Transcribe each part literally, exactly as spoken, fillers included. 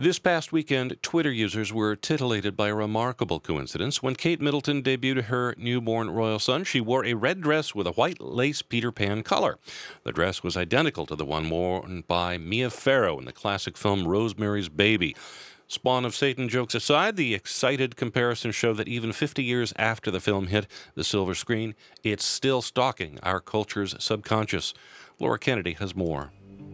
This past weekend, Twitter users were titillated by a remarkable coincidence. When Kate Middleton debuted her newborn royal son, she wore a red dress with a white lace Peter Pan collar. The dress was identical to the one worn by Mia Farrow in the classic film Rosemary's Baby. Spawn of Satan jokes aside, the excited comparisons show that even fifty years after the film hit the silver screen, it's still stalking our culture's subconscious. Laura Kennedy has more.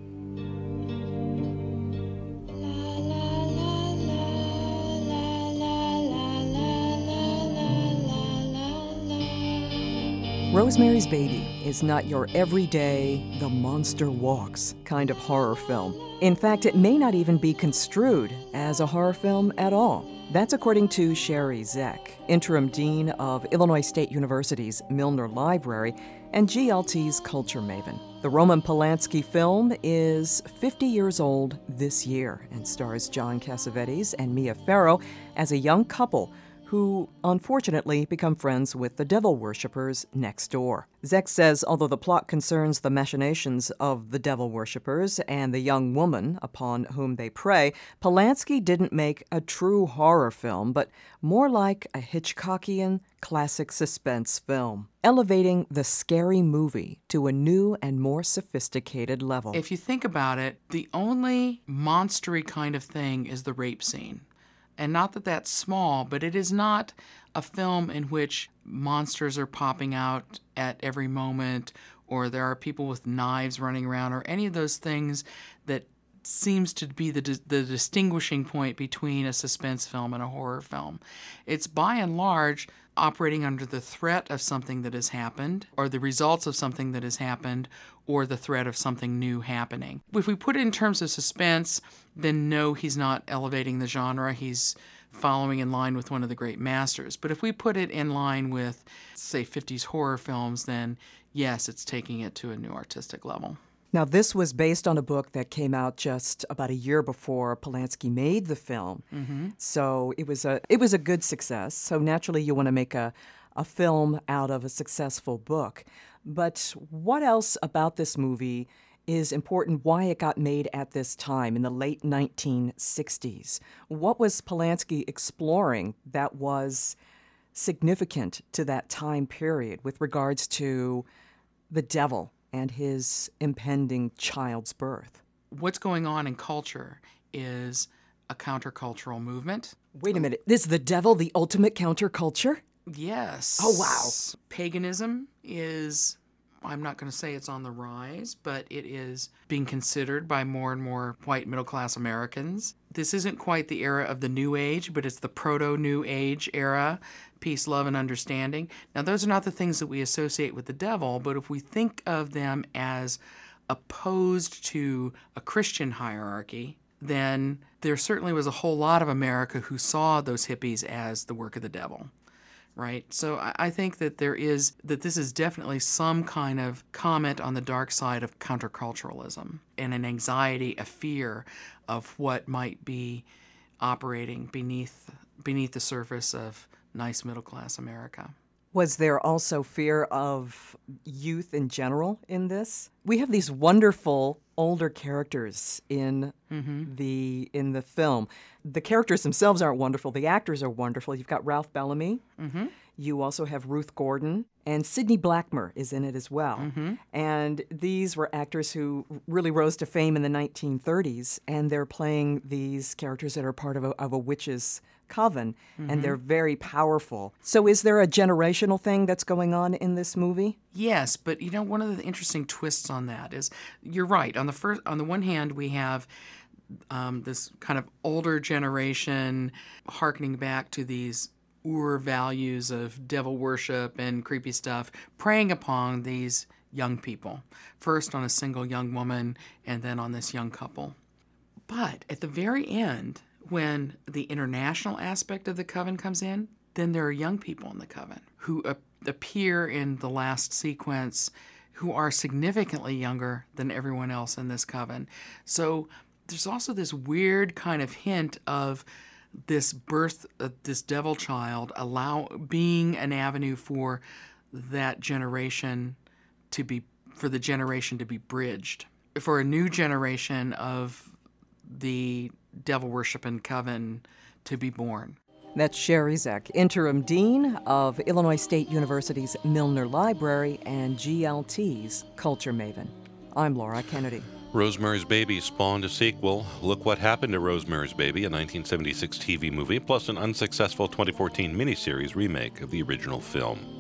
Rosemary's Baby is not your everyday, the monster walks kind of horror film. In fact, it may not even be construed as a horror film at all. That's according to Sherry Zeck, interim dean of Illinois State University's Milner Library and G L T's culture maven. The Roman Polanski film is fifty years old this year and stars John Cassavetes and Mia Farrow as a young couple who unfortunately become friends with the devil worshippers next door. Zeck says although the plot concerns the machinations of the devil worshippers and the young woman upon whom they prey, Polanski didn't make a true horror film, but more like a Hitchcockian classic suspense film, elevating the scary movie to a new and more sophisticated level. If you think about it, the only monstery kind of thing is the rape scene. And not that that's small, but it is not a film in which monsters are popping out at every moment, or there are people with knives running around, or any of those things that seems to be the the distinguishing point between a suspense film and a horror film. It's by and large operating under the threat of something that has happened, or the results of something that has happened, or the threat of something new happening. If we put it in terms of suspense, then no, he's not elevating the genre. He's following in line with one of the great masters. But if we put it in line with, say, fifties horror films, then yes, it's taking it to a new artistic level. Now, this was based on a book that came out just about a year before Polanski made the film. Mm-hmm. So it was a it was a good success. So naturally, you want to make a, a film out of a successful book. But what else about this movie is important, why it got made at this time in the late nineteen sixties? What was Polanski exploring that was significant to that time period with regards to the devil and his impending child's birth? What's going on in culture is a countercultural movement. Wait a minute. Is the devil the ultimate counterculture? Yes. Oh, wow. Paganism is, I'm not going to say it's on the rise, but it is being considered by more and more white middle-class Americans. This isn't quite the era of the New Age, but it's the proto-New Age era. Peace, love, and understanding. Now, those are not the things that we associate with the devil, but if we think of them as opposed to a Christian hierarchy, then there certainly was a whole lot of America who saw those hippies as the work of the devil, right? So I think that there is, that this is definitely some kind of comment on the dark side of counterculturalism and an anxiety, a fear of what might be operating beneath beneath the surface of nice middle-class America. Was there also fear of youth in general in this? We have these wonderful older characters in mm-hmm. the in the film. The characters themselves aren't wonderful. The actors are wonderful. You've got Ralph Bellamy. Mm-hmm. You also have Ruth Gordon. And Sidney Blackmer is in it as well. Mm-hmm. And these were actors who really rose to fame in the nineteen thirties, and they're playing these characters that are part of a, of a witch's coven, mm-hmm. and they're very powerful. So is there a generational thing that's going on in this movie? Yes, but you know, one of the interesting twists on that is, you're right. On the first, on the one hand, we have um, this kind of older generation hearkening back to these Ur values of devil worship and creepy stuff, preying upon these young people, first on a single young woman and then on this young couple. But at the very end, when the international aspect of the coven comes in, then there are young people in the coven who ap- appear in the last sequence who are significantly younger than everyone else in this coven. So there's also this weird kind of hint of this birth of this devil child allow being an avenue for that generation to be, for the generation to be bridged, for a new generation of the devil-worshiping coven to be born. That's Sherry Zeck, Interim Dean of Illinois State University's Milner Library and G L T's Culture Maven. I'm Laura Kennedy. Rosemary's Baby spawned a sequel. Look What Happened to Rosemary's Baby, a nineteen seventy-six T V movie, plus an unsuccessful twenty fourteen miniseries remake of the original film.